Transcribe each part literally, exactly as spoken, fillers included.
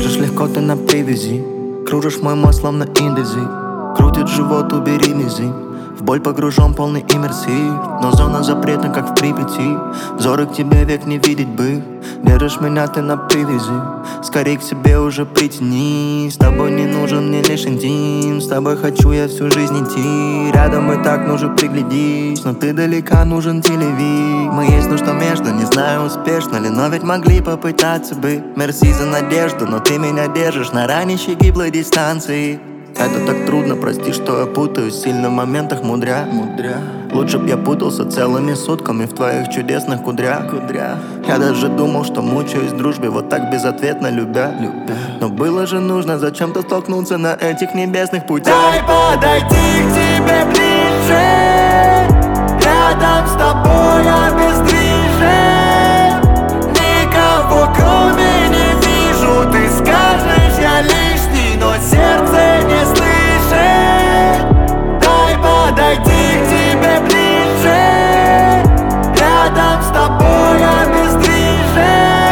Держишь легко ты на привязи, кружишь мой мозг словно индези. Крутит живот, убери мизинь. В боль погружен полный иммерсив, но зона запретна, как в Припяти. Взоры к тебе век не видеть бы. Держишь меня ты на привязи, скорей к себе уже притяни. С тобой не нужен мне лишь интим, с тобой хочу я всю жизнь идти. Рядом и так нужно приглядись, но ты далека, нужен телевиз. Мы есть, но что между, не знаю успешно ли, но ведь могли попытаться бы. Мерси за надежду, но ты меня держишь на ранящей гиблой дистанции. Это так трудно, прости, что я путаюсь, сильно в моментах мудря, мудря. Лучше б я путался целыми сутками в твоих чудесных кудрях, кудря. Я даже думал, что мучаюсь в дружбе, вот так безответно любя, любя. Но было же нужно зачем-то столкнуться на этих небесных путях. Дай подойти к тебе ближе, рядом с тобой обездвижен. Никого кроме не вижу, ты скажешь, я лишний, но сердце не слышит. Дай подойти к тебе ближе, рядом с тобой обездвижен.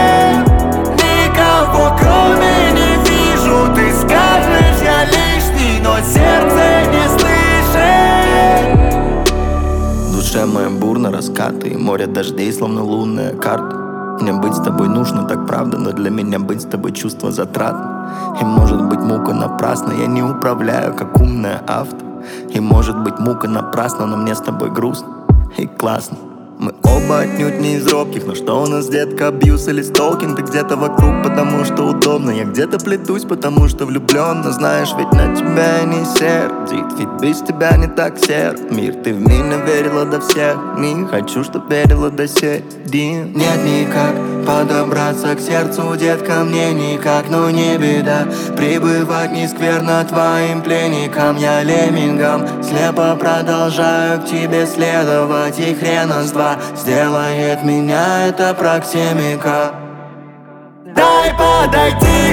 Никого кроме не вижу, ты скажешь, я лишний, но сердце не слышит. В душе моя бурно раскаты, море дождей, словно лунная карта. Мне быть с тобой нужно, так правда, но для меня быть с тобой чувство затратно. И может быть мука напрасна, я не управляю, как умная авто. И может быть мука напрасна, но мне с тобой грустно и классно. Мы оба отнюдь не из робких, но что у нас, детка, абьюз или сталкинг? Ты где-то вокруг, потому что удобно. Я где-то плетусь, потому что влюблен. Но знаешь, ведь на тебя я не сердит, ведь без тебя не так серд мир. Ты в меня верила до всех, не хочу, чтоб верила до седи. Нет никак подобраться к сердцу, детка, мне никак, но не беда. Прибывать не скверно твоим пленникам, я леммингом слепо продолжаю к тебе следовать, и хрена с два сделает меня эта проксимика. Дай подойти